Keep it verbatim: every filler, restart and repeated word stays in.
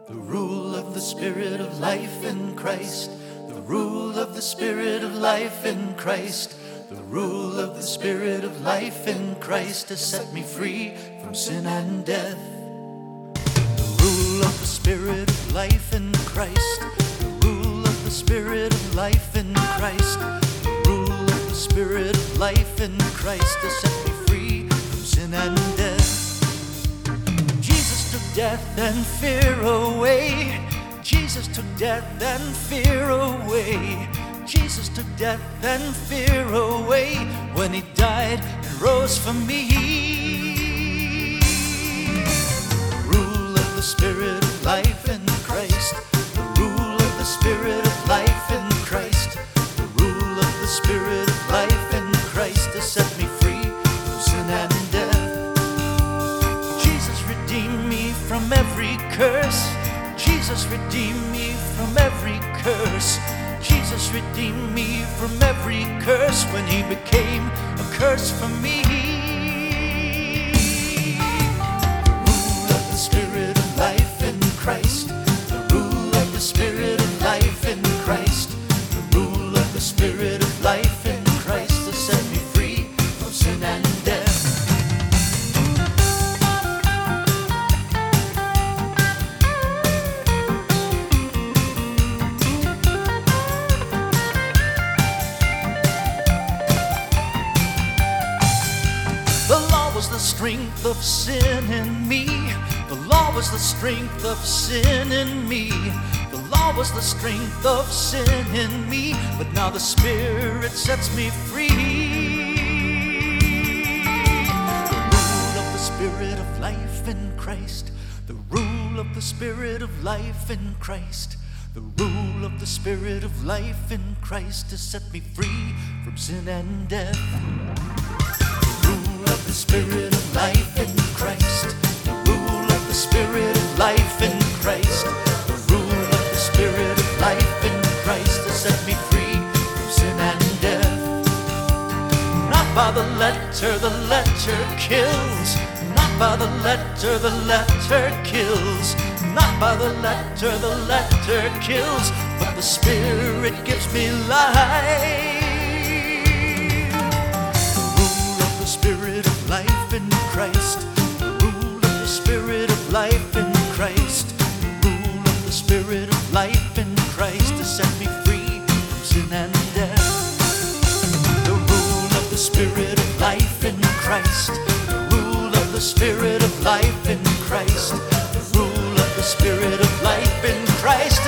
The rule of the Spirit of life in Christ. The rule of the Spirit of life in Christ. The rule of the Spirit of life in Christ has set me free from sin and death. The rule of the Spirit of life in Christ. The rule of the Spirit of life in Christ. The rule of the Spirit of life in Christ has set me free from sin and death. Jesus took death and fear away. Jesus took death and fear away. Jesus took death and fear away when he died and rose for me. The rule of the Spirit of life in Christ. The rule of the Spirit of life in Christ. The rule of the Spirit of life in Christ has set me free from sin and death. Jesus redeemed me from every curse. Jesus redeemed me from every curse. Jesus redeemed me from every curse when he became a curse for me. The rule of the Spirit of life in Christ. The rule of the Spirit of life in Christ. The rule of the Spirit of life in Christ has set me free from sin and death. The strength of sin in me. The law was the strength of sin in me. The law was the strength of sin in me. But now the Spirit sets me free. The rule of the Spirit of life in Christ. The rule of the Spirit of life in Christ. The rule of the Spirit of life in Christ has set me free from sin and death. The Spirit of life in Christ. The rule of the Spirit of life in Christ. The rule of the Spirit of life in Christ has set me free from sin and death. Not by the letter, the letter kills. Not by the letter, the letter kills. Not by the letter, the letter kills. But the Spirit gives me life. Spirit of life in Christ. The rule of the Spirit of life in Christ. The rule of the Spirit of life in Christ has set me free from sin and death. The rule of the Spirit of life in Christ. The rule of the Spirit of life in Christ. The rule of the Spirit of life in Christ